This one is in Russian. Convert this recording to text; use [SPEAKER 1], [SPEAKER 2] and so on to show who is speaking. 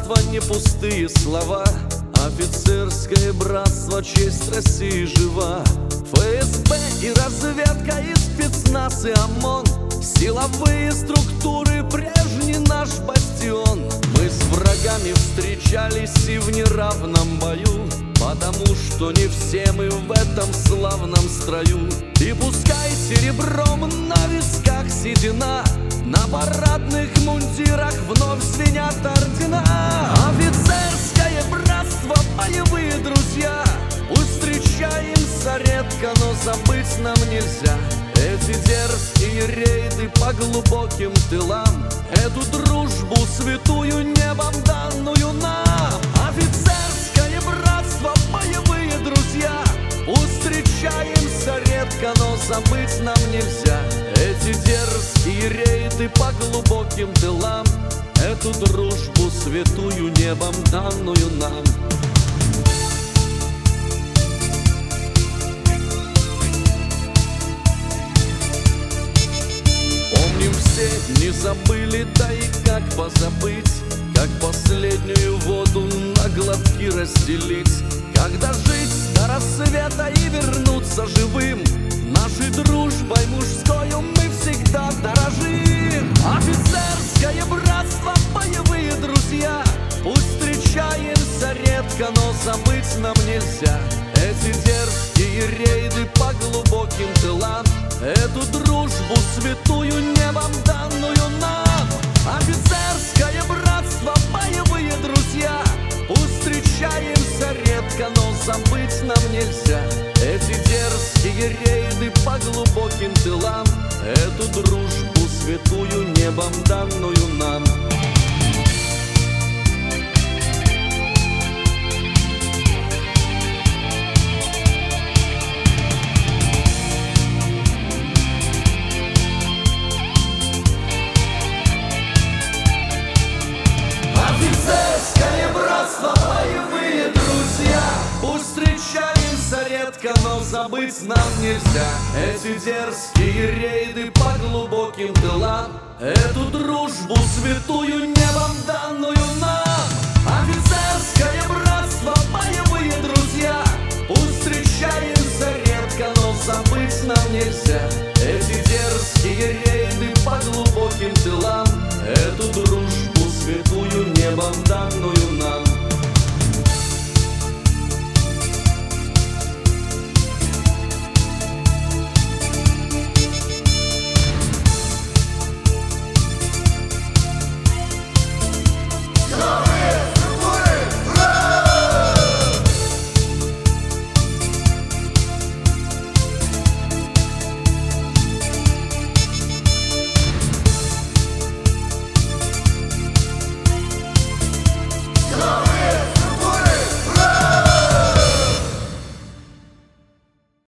[SPEAKER 1] братство не пустые слова. Офицерское братство, честь России жива. ФСБ и разведка, и спецназ, и ОМОН, силовые структуры, прежний наш бастион. Мы с врагами встречались и в неравном бою, потому что не все мы в этом славном строю. И пускай серебром на висках седина, на парадных мундирах вновь звенят ордена. Офицерское братство, боевые друзья, пусть встречаемся редко, но забыть нам нельзя. Эти дерзкие рейды по глубоким тылам, эту дружбу святую небом данную нам. Офицерское братство, боевые друзья, пусть встречаемся редко, но забыть нам нельзя. Эти дерзкие рейды по глубоким тылам, эту дружбу святую небом данную нам. Помним все, не забыли, да и как позабыть, как последнюю воду на глотки разделить. Когда жить до рассвета и вернуться живым, нашей дружбой мужскою мы всегда дорожим. Офицерское братство, боевые друзья, пусть встречаемся редко, но забыть нам нельзя. Эти дерзкие рейды по глубоким тылам, эту дружбу святую небом данную нам. Офицерское братство, боевые друзья, пусть встречаемся редко, но забыть нам нельзя. Эти дерзкие рейды по глубоким тылам, эту дружбу святую небом данную нам. Офицерское братство, боевые друзья, пусть встречаемся редко, но забыть нам нельзя. Эти дерзкие рейды по глубоким тылам, эту дружбу святую небом данную нам. Офицерское братство, боевые друзья, пусть встречаемся редко, но забыть нам нельзя. Эти дерзкие рейды